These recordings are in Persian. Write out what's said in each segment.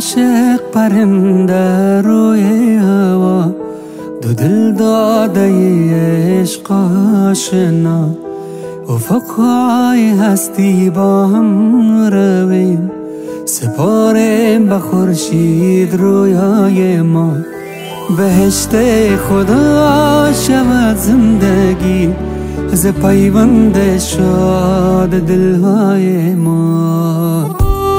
عاشق پرنده روی هوا، دو دل داده عشق آشنا، افقهای هستی با هم رویم، سپاریم به خورشید رویای ما. بهشت خدا شود زندگی، ز پیوند شاد دلهای ما.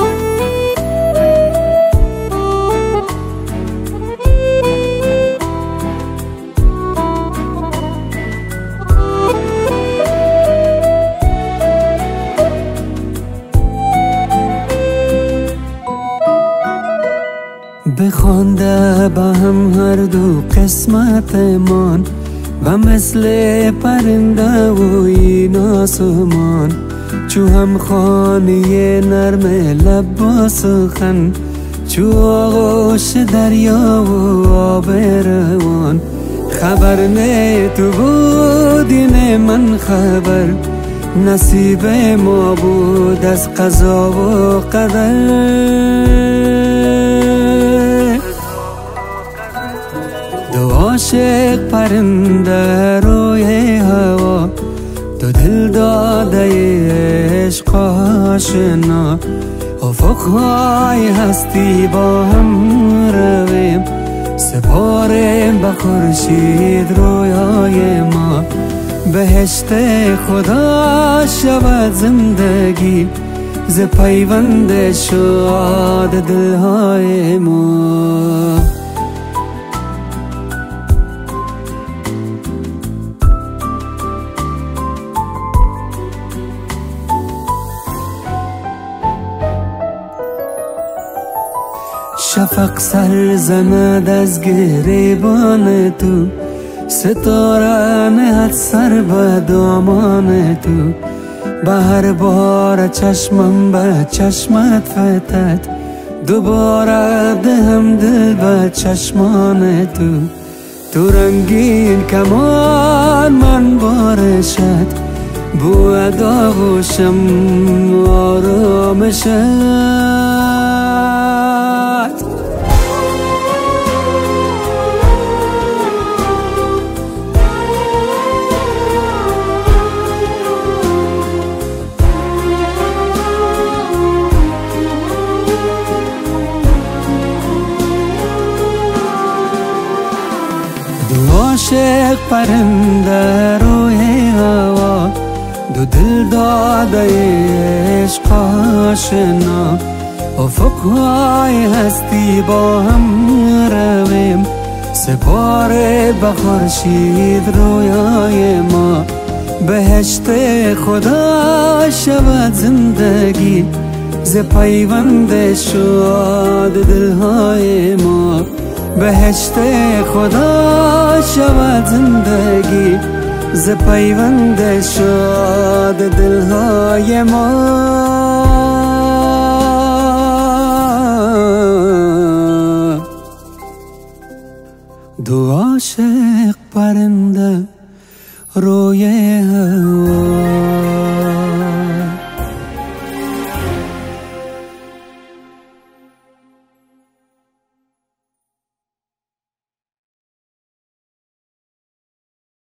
بخوانده به هم هر دو قسمتمان، و مثل پرنده و این آسمان، چو هم خانه نرم لب با سخن، چو آغوش دریا و آب روان. خبر نه تو بودی نه من خبر، نصیب ما بود از قضا و قدر. دو عاشق پرنده روی هوا، دو دل داده عشق آشنا، افقهای هستی با هم رویم، سپاریم به خورشید رویای ما. بهشت خدا شود زندگی، ز پیوند شاد دلهای ما. شفق سر زند از گریبان تو، ستاره نهد سر به دامان تو. به هر بار چشمم به چشمت فتد، دوباره دهم دل به چشمان تو. تو رنگین کمان من بارشت، بو داغوشم آرامشت. دو عاشق پرنده روی هوا، دو دل داده عشق آشنا، افقهای هستی با هم رویم، سپاره به خورشید رویای ما. بهشت خدا شود زندگی، ز پیوند شاد دلهای ما. بهشت خدا شود زندگی، ز پیوند شاد دلهای ما. دو عاشق پرنده روی هوا.